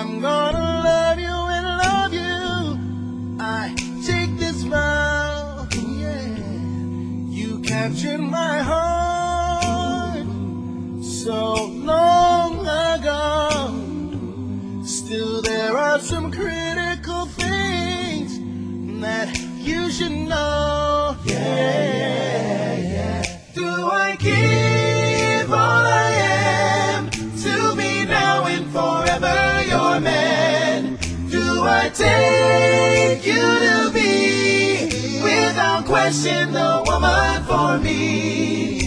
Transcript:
I'm gonna love you and love you. I take this vow, yeah. You captured my heart so long ago. Still there are some critical things that you should know. Yeah. Do I give all I am to be now and forever your man? Do I take you to be without question the woman for me?